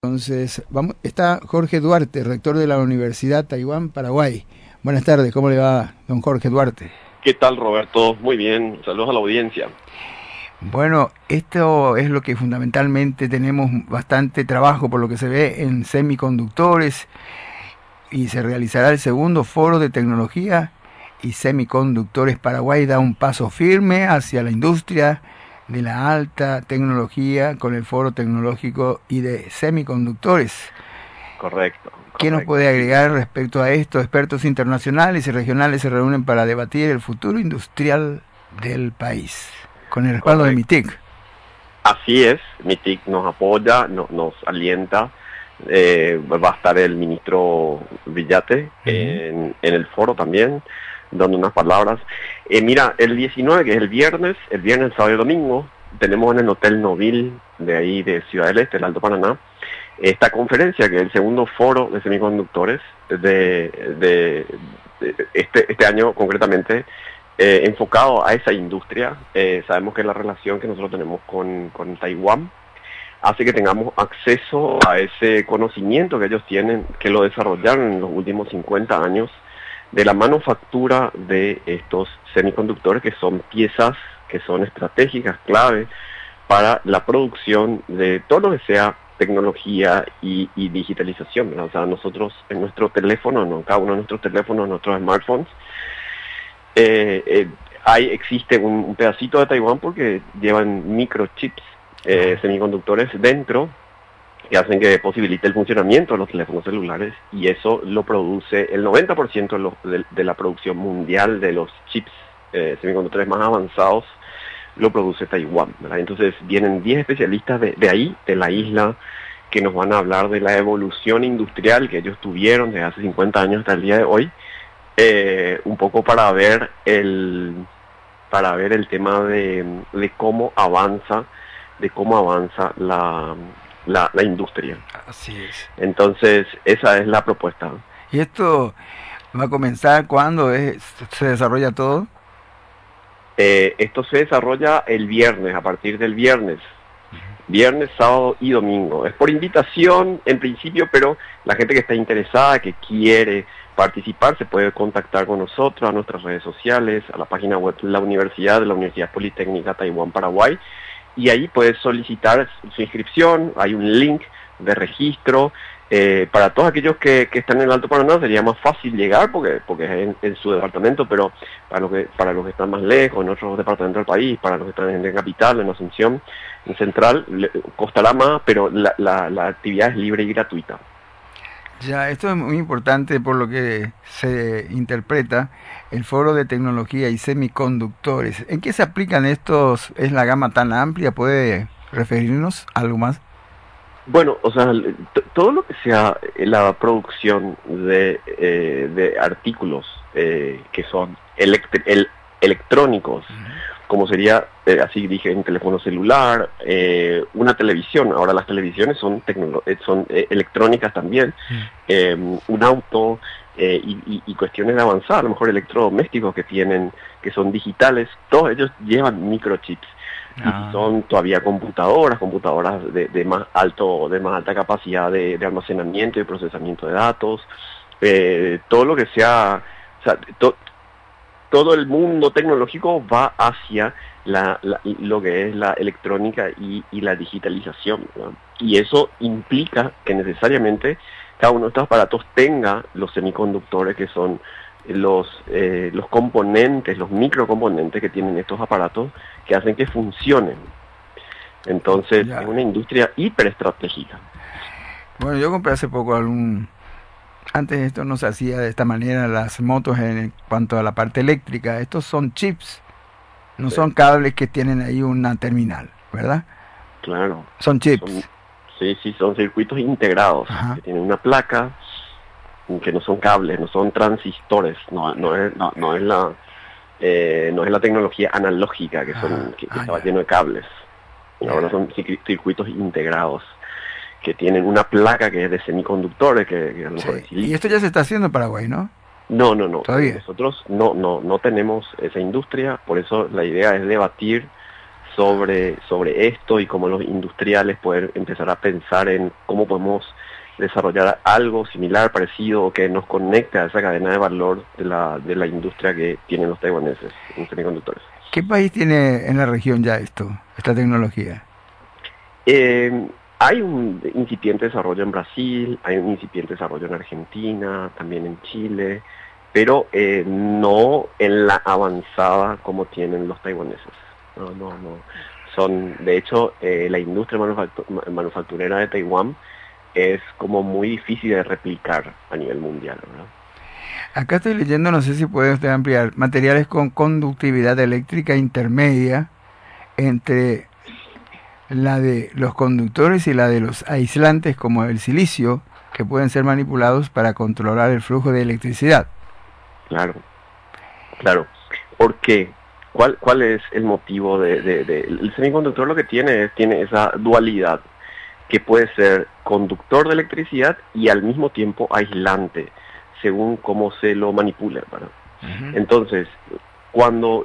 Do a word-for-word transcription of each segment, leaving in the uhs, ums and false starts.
Entonces, vamos, está Jorge Duarte, rector de la Universidad Taiwán, Paraguay. Buenas tardes, ¿cómo le va, don Jorge Duarte? ¿Qué tal, Roberto? Muy bien, saludos a la audiencia. Bueno, esto es lo que fundamentalmente tenemos bastante trabajo por lo que se ve en semiconductores, y se realizará el segundo foro de tecnología y semiconductores. Paraguay da un paso firme hacia la industria de la alta tecnología con el foro tecnológico y de semiconductores. Correcto. ¿Qué nos puede agregar respecto a esto? Expertos internacionales y regionales se reúnen para debatir el futuro industrial del país, con el respaldo de MITIC. Así es, MITIC nos apoya, no, nos alienta. Eh, va a estar el ministro Villate uh-huh. en, en el foro también, dando unas palabras. Eh, mira, el diecinueve, que es el viernes, el viernes, sábado y domingo, tenemos en el Hotel Novil de ahí de Ciudad del Este, el Alto Paraná, esta conferencia, que es el segundo foro de semiconductores de, de, de este, este año concretamente, eh, enfocado a esa industria. Eh, sabemos que la relación que nosotros tenemos con, con Taiwán hace que tengamos acceso a ese conocimiento que ellos tienen, que lo desarrollaron en los últimos cincuenta años, de la manufactura de estos semiconductores, que son piezas que son estratégicas, clave para la producción de todo lo que sea tecnología y, y digitalización, ¿verdad? O sea, nosotros en nuestro teléfono, ¿no? Cada uno de nuestros teléfonos, nuestros smartphones, eh, eh, hay, existe un, un pedacito de Taiwán porque llevan microchips, eh, semiconductores dentro, que hacen que posibilite el funcionamiento de los teléfonos celulares, y eso lo produce el noventa por ciento de, lo, de, de la producción mundial de los chips eh, semiconductores más avanzados, lo produce Taiwán, ¿verdad? Entonces vienen diez especialistas de, de ahí, de la isla, que nos van a hablar de la evolución industrial que ellos tuvieron desde hace cincuenta años hasta el día de hoy, eh, un poco para ver el para ver el tema de, de cómo avanza, de cómo avanza la La, la industria. Así es. Entonces, esa es la propuesta. ¿Y esto va a comenzar cuándo es, se desarrolla todo? Eh, esto se desarrolla el viernes, a partir del viernes. Viernes, sábado y domingo. Es por invitación, en principio, pero la gente que está interesada, que quiere participar, se puede contactar con nosotros a nuestras redes sociales, a la página web de la universidad, de la Universidad Politécnica Taiwán, Paraguay, y ahí puedes solicitar su inscripción. Hay un link de registro. Eh, para todos aquellos que, que están en el Alto Paraná sería más fácil llegar porque porque es en, en su departamento, pero para los que para los que están más lejos, en otros departamentos del país, para los que están en la capital, en Asunción, en Central, le, costará más, pero la, la, la actividad es libre y gratuita. Ya, esto es muy importante por lo que se interpreta el foro de tecnología y semiconductores. ¿En qué se aplican estos? ¿Es la gama tan amplia? ¿Puede referirnos a algo más? Bueno, o sea, todo lo que sea la producción de, eh, de artículos eh, que son elect el electrónicos, uh-huh. como sería, eh, así dije, un teléfono celular, eh, una televisión. Ahora las televisiones son, son eh, electrónicas también, uh-huh. eh, un auto eh, y, y, y cuestiones de avanzar, a lo mejor electrodomésticos que tienen, que son digitales, todos ellos llevan microchips. Ah. Y son todavía computadoras, computadoras de, de más alto, de más alta capacidad de, de almacenamiento y procesamiento de datos, eh, todo lo que sea, o sea to, todo el mundo tecnológico va hacia la, la, lo que es la electrónica y, y la digitalización, ¿verdad? Y eso implica que necesariamente cada uno de estos aparatos tenga los semiconductores, que son los eh, los componentes, los microcomponentes que tienen estos aparatos, que hacen que funcionen. Entonces, ya. Es una industria hiperestratégica. Bueno, yo compré hace poco algún... Antes esto no se hacía de esta manera, las motos en cuanto a la parte eléctrica. Estos son chips, no sí. son cables que tienen ahí una terminal, ¿verdad? Claro. Son chips. Son, sí, sí, son circuitos integrados, Ajá. que tienen una placa, que no son cables, no son transistores, no, no es, no, no es la, eh, no es la tecnología analógica que son, ah, que, que ah, estaba ya. lleno de cables. Yeah. Ahora son circuitos integrados que tienen una placa que es de semiconductores, que, que a lo mejor sí. Y esto ya se está haciendo en Paraguay, ¿no? No, no, no. ¿Todavía? Nosotros no, no, no tenemos esa industria, por eso la idea es debatir sobre, sobre esto y cómo los industriales pueden empezar a pensar en cómo podemos desarrollar algo similar, parecido o que nos conecte a esa cadena de valor de la, de la industria que tienen los taiwaneses en semiconductores. ¿Qué país tiene en la región ya esto, esta tecnología? Eh, hay un incipiente desarrollo en Brasil, hay un incipiente desarrollo en Argentina, también en Chile, pero eh, no en la avanzada como tienen los taiwaneses. No, no, no. Son, de hecho, eh, la industria manufactu manufacturera de Taiwán es como muy difícil de replicar a nivel mundial, ¿verdad? Acá estoy leyendo, no sé si puede usted ampliar, materiales con conductividad eléctrica intermedia entre la de los conductores y la de los aislantes como el silicio, que pueden ser manipulados para controlar el flujo de electricidad. Claro, claro. ¿Por qué? ¿Cuál, cuál es el motivo de, de, de... El semiconductor lo que tiene es, tiene esa dualidad, que puede ser conductor de electricidad y al mismo tiempo aislante, según cómo se lo manipule, ¿verdad? Uh-huh. Entonces, cuando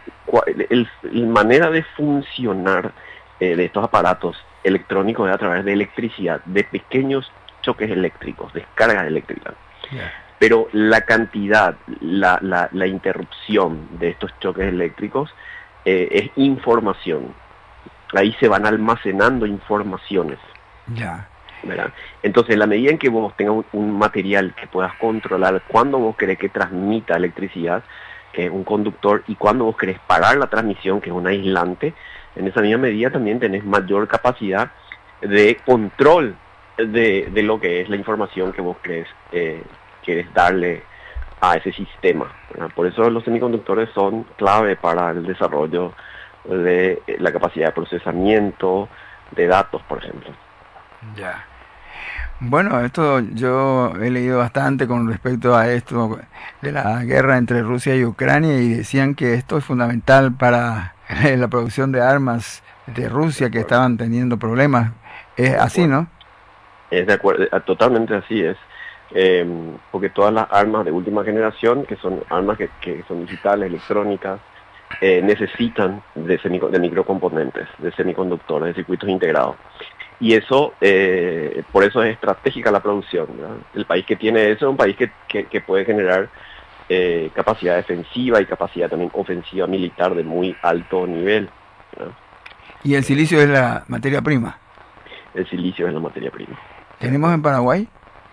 la manera de funcionar eh, de estos aparatos electrónicos es a través de electricidad, de pequeños choques eléctricos, descargas eléctricas. Yeah. Pero la cantidad, la, la, la interrupción de estos choques eléctricos eh, es información. Ahí se van almacenando informaciones. Ya. ¿Verdad? Entonces, en la medida en que vos tengas un, un material que puedas controlar cuando vos querés que transmita electricidad, que es un conductor, y cuando vos querés parar la transmisión, que es un aislante, en esa misma medida también tenés mayor capacidad de control de, de lo que es la información que vos querés, eh, querés darle a ese sistema, ¿verdad? Por eso los semiconductores son clave para el desarrollo de la capacidad de procesamiento de datos, por ejemplo. Ya. Bueno, esto yo he leído bastante con respecto a esto de la guerra entre Rusia y Ucrania, y decían que esto es fundamental para la producción de armas de Rusia, que estaban teniendo problemas. Es así, ¿no? Es de acuerdo, totalmente así es. Eh, porque todas las armas de última generación, que son armas que, que son digitales, electrónicas, eh, necesitan de, semico de microcomponentes, de semiconductores, de circuitos integrados. Y eso, eh, por eso es estratégica la producción, ¿verdad? El país que tiene eso es un país que, que, que puede generar eh, capacidad defensiva y capacidad también ofensiva militar de muy alto nivel, ¿verdad? ¿Y el silicio es la materia prima? El silicio es la materia prima. ¿Tenemos en Paraguay?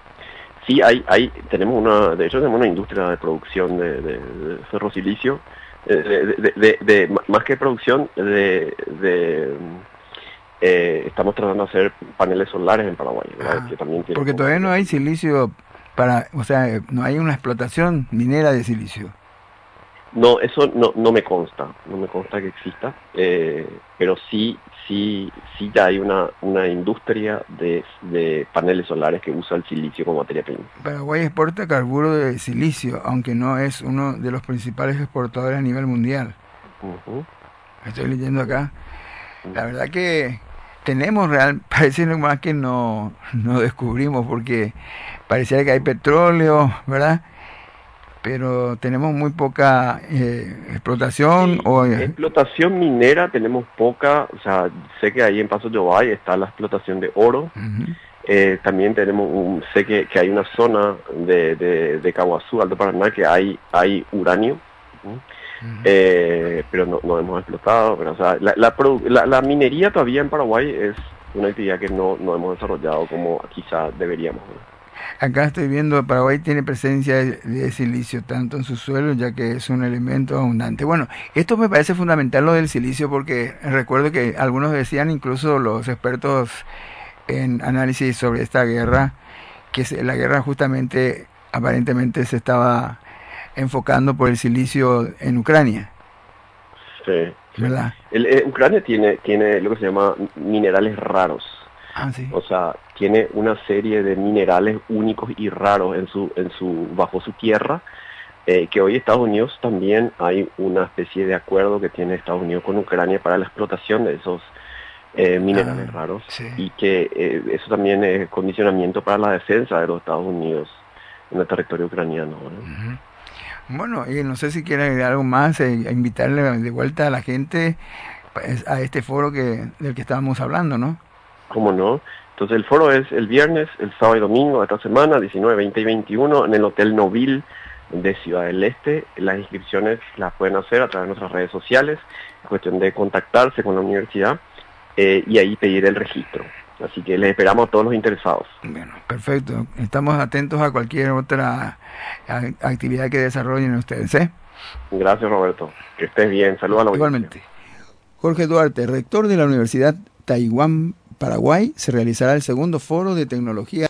Sí, hay, hay, tenemos una, de hecho tenemos una industria de producción de, de, de ferrosilicio, de, de, de, de, de, más que producción, de... de Eh, estamos tratando de hacer paneles solares en Paraguay, ¿verdad? Ah, que también tiene porque todavía no hay silicio para, o sea, no hay una explotación minera de silicio. No, eso no, no me consta, no me consta que exista, eh, pero sí, sí, sí ya hay una, una industria de, de paneles solares que usa el silicio como materia prima. Paraguay exporta carburo de silicio, aunque no es uno de los principales exportadores a nivel mundial. Uh-huh. Estoy leyendo acá. La verdad que tenemos real, parece más que no, no descubrimos, porque pareciera que hay petróleo, ¿verdad? Pero tenemos muy poca eh, explotación. Sí, o explotación minera tenemos poca, o sea, sé que ahí en Paso Yobay está la explotación de oro. Uh-huh. eh, también tenemos, un, sé que, que hay una zona de, de, de Caguazú, Alto Paraná, que hay, hay uranio. ¿sí? Uh-huh. Eh, pero no, no hemos explotado, pero, o sea, la, la, la, la minería todavía en Paraguay es una actividad que no, no hemos desarrollado como quizá deberíamos, ¿no? Acá estoy viendo, Paraguay tiene presencia de, de silicio tanto en su suelo, ya que es un elemento abundante. Bueno, esto me parece fundamental, lo del silicio, porque recuerdo que algunos decían, incluso los expertos en análisis sobre esta guerra, que se, la guerra justamente aparentemente se estaba enfocando por el silicio en Ucrania. Sí. ¿Verdad? El, el, Ucrania tiene, tiene lo que se llama minerales raros. Ah, sí. O sea, tiene una serie de minerales únicos y raros en su, en su, bajo su tierra, eh, que hoy Estados Unidos también hay una especie de acuerdo que tiene Estados Unidos con Ucrania para la explotación de esos eh, minerales ah, raros, sí. Y que eh, eso también es condicionamiento para la defensa de los Estados Unidos en el territorio ucraniano, ¿no? Uh-huh. Bueno, y no sé si quieren agregar algo más, eh, invitarle de vuelta a la gente a este foro que del que estábamos hablando, ¿no? ¿Cómo no? Entonces el foro es el viernes, el sábado y domingo de esta semana, diecinueve, veinte y veintiuno, en el Hotel Novil de Ciudad del Este. Las inscripciones las pueden hacer a través de nuestras redes sociales. Es cuestión de contactarse con la universidad eh, y ahí pedir el registro. Así que les esperamos a todos los interesados. Bueno, perfecto. Estamos atentos a cualquier otra actividad que desarrollen ustedes, ¿eh? Gracias, Roberto. Que estés bien. Saludos a la audiencia. Igualmente. Jorge Duarte, rector de la Universidad Taiwán Paraguay, se realizará el segundo foro de tecnología